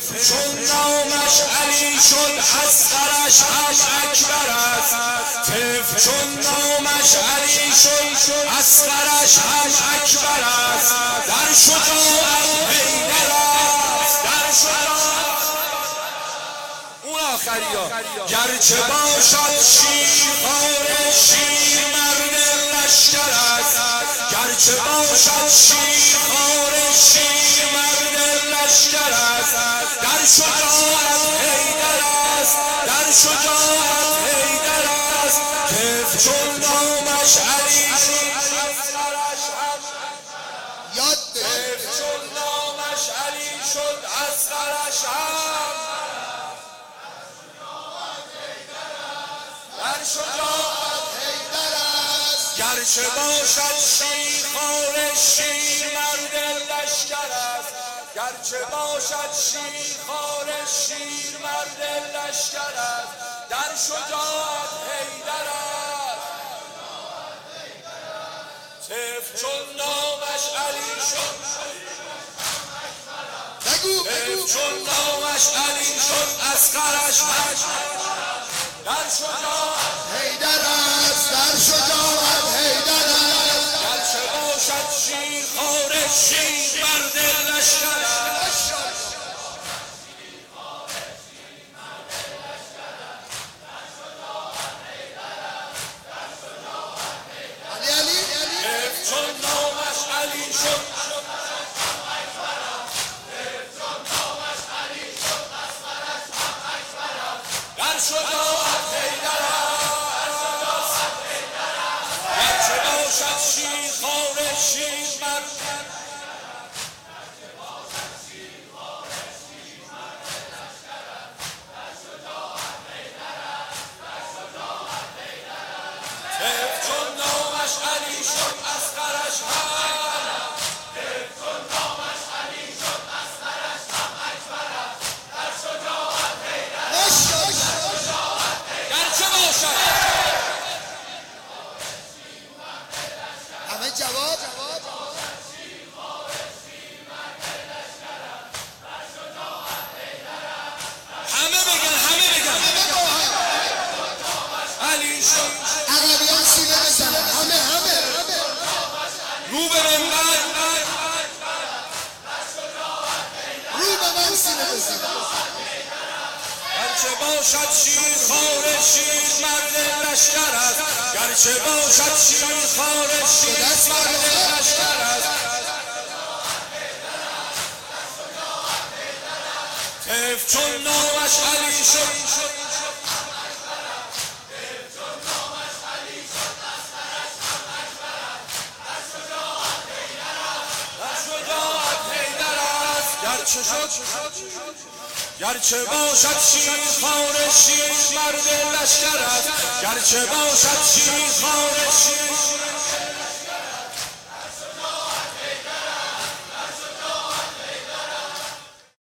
چون نامش علی شد اصغرش هم اکبر است. طفل چون نامش علی شد اصغرش هم اکبر است. در شجاعت حیدر است، در شجاعت اون آخریا. گرچه باشد شیر خوار شیر مرد لشکر است. گرچه باشد شیر خوار شیر مرد لشکر است. در شجاعت حیدر است، در شجاعت حیدر است. طفل چون نامش علی شد طفل چون نامش علی شد اصغرش هم در شجاعت حیدر است. گرچه باشد شیر خوار شیر مرد لشکر است. گرچه باشد شیر خوار شیر مرد لشکر است. در شجاعت حیدر است. طفل چون نامش علی شد طفل چون نامش علی شد اصغرش در شجاعت حیدر است، در شجاعت حیدر است. گرچه باشد شیر خوار شیر مرد لشکر است. طفل چون نامش علی شد در شجاعت حیدر است. گرچه باشد شیر خوار شیر مرد طفل چون نامش علی شد اصغرش هم گرچه باشد همه جواب همه بگن علی شد. عقبیان سینه بزنن، همه رو به منبر رو به من سینه بزنن. گرچه باشد شیر خوار شیر مرد لشکر است. گرچه باشد شیر خوار شیر مرد لشکر است. طفل چون نامش علی شد در شجاعت حیدر است. گرچه باشد شیر خوار شیر مرد لشکر است. گرچه باشد شیر خوار